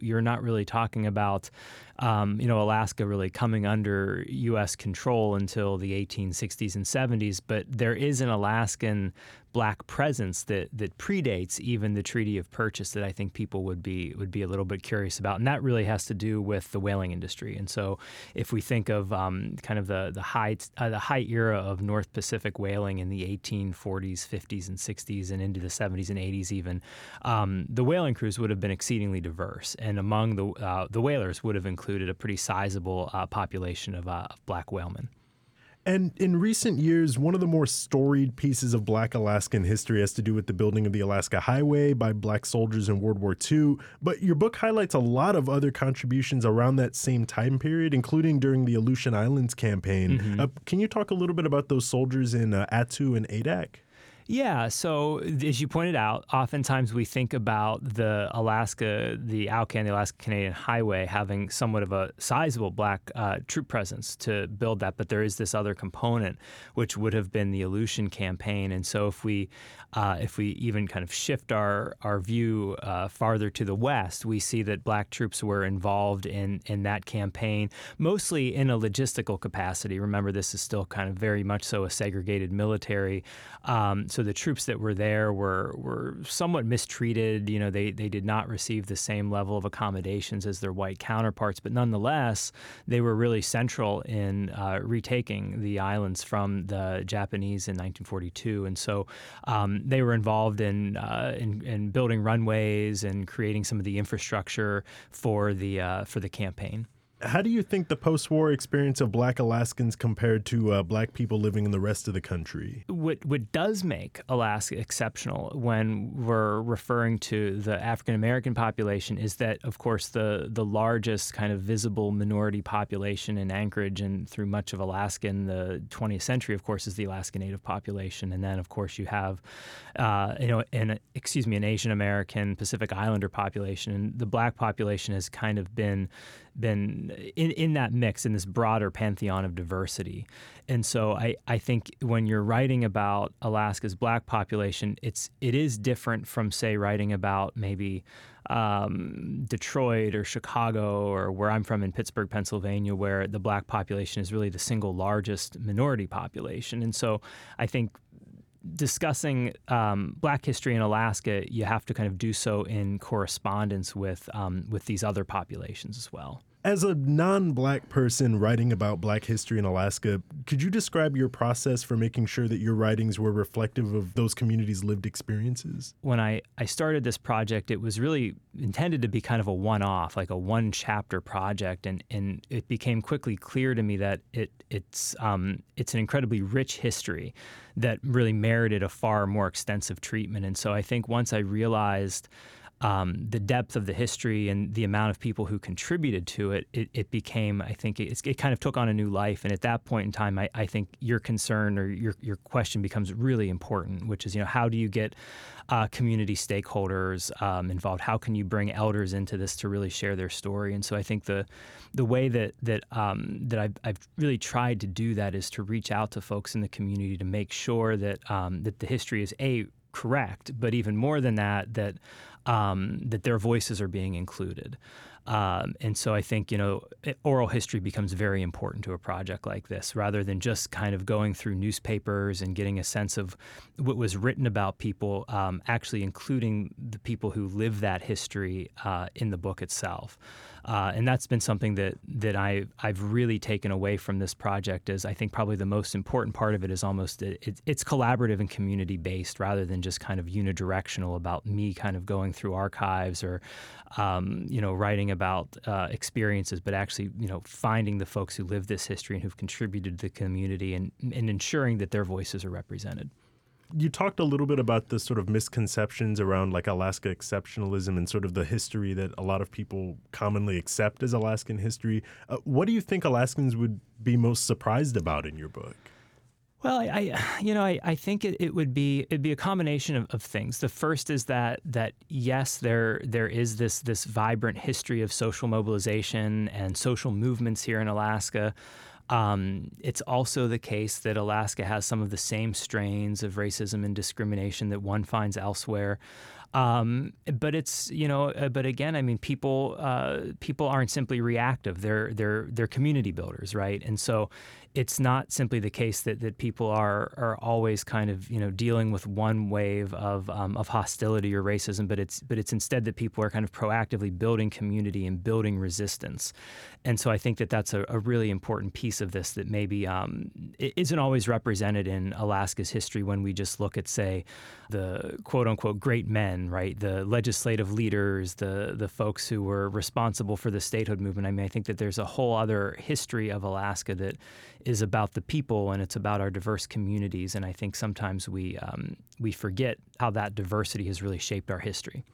you're not really talking about, Alaska really coming under U.S. control until the 1860s and 70s. But there is an Alaskan Black presence that predates even the Treaty of Purchase that I think people would be a little bit curious about, and that really has to do with the whaling industry. And so, if we think of kind of the high era of North Pacific whaling in the 1840s, 50s, and 60s, and into the 70s and 80s, even the whaling crews would have been exceedingly diverse, and among the whalers would have included a pretty sizable population of Black whalemen. And in recent years, one of the more storied pieces of Black Alaskan history has to do with the building of the Alaska Highway by Black soldiers in World War II. But your book highlights a lot of other contributions around that same time period, including during the Aleutian Islands campaign. Mm-hmm. Can you talk a little bit about those soldiers in Attu and Adak? Yeah, so as you pointed out, oftentimes we think about the ALCAN, the Alaska Canadian Highway, having somewhat of a sizable Black troop presence to build that, but there is this other component, which would have been the Aleutian campaign. And so if we even kind of shift our view farther to the west, we see that Black troops were involved in that campaign, mostly in a logistical capacity. Remember, this is still kind of very much so a segregated military. So the troops that were there were somewhat mistreated. They did not receive the same level of accommodations as their white counterparts, but nonetheless, they were really central in retaking the islands from the Japanese in 1942. And so they were involved in building runways and creating some of the infrastructure for the campaign. How do you think the post-war experience of Black Alaskans compared to Black people living in the rest of the country? What does make Alaska exceptional when we're referring to the African-American population is that, of course, the largest kind of visible minority population in Anchorage and through much of Alaska in the 20th century, of course, is the Alaska Native population. And then, of course, you have, an Asian American Pacific Islander population. And the Black population has kind of been in that mix, in this broader pantheon of diversity. And so I think when you're writing about Alaska's Black population, it is different from, say, writing about maybe Detroit or Chicago or where I'm from in Pittsburgh, Pennsylvania, where the Black population is really the single largest minority population. And so I think discussing Black history in Alaska, you have to kind of do so in correspondence with these other populations as well. As a non-Black person writing about Black history in Alaska, could you describe your process for making sure that your writings were reflective of those communities' lived experiences? When I started this project, it was really intended to be kind of a one-off, like a one-chapter project, and it became quickly clear to me that it's an incredibly rich history that really merited a far more extensive treatment. And so I think once I realized the depth of the history and the amount of people who contributed to it, it became, I think, it kind of took on a new life. And at that point in time, I think your concern or your question becomes really important, which is, how do you get community stakeholders involved? How can you bring elders into this to really share their story? And so I think the way that I've really tried to do that is to reach out to folks in the community to make sure that that the history is correct, but even more than that, that their voices are being included. And so I think, oral history becomes very important to a project like this, rather than just kind of going through newspapers and getting a sense of what was written about people, actually including the people who live that history in the book itself. And that's been something that I've really taken away from this project. Is I think probably the most important part of it is almost it's collaborative and community based, rather than just kind of unidirectional about me kind of going through archives or writing about experiences, but actually finding the folks who live this history and who've contributed to the community and ensuring that their voices are represented. You talked a little bit about the sort of misconceptions around like Alaska exceptionalism and sort of the history that a lot of people commonly accept as Alaskan history. What do you think Alaskans would be most surprised about in your book? Well, I think it'd be a combination of things. The first is that yes, there is this vibrant history of social mobilization and social movements here in Alaska. It's also the case that Alaska has some of the same strains of racism and discrimination that one finds elsewhere. But it's but again, I mean, people aren't simply reactive. They're community builders, right? And so it's not simply the case that people are always kind of dealing with one wave of hostility or racism, but it's instead that people are kind of proactively building community and building resistance. And so I think that that's a really important piece of this that maybe it isn't always represented in Alaska's history when we just look at, say, the quote unquote great men, right? The legislative leaders, the folks who were responsible for the statehood movement. I mean, I think that there's a whole other history of Alaska that is about the people and it's about our diverse communities. And I think sometimes we forget how that diversity has really shaped our history.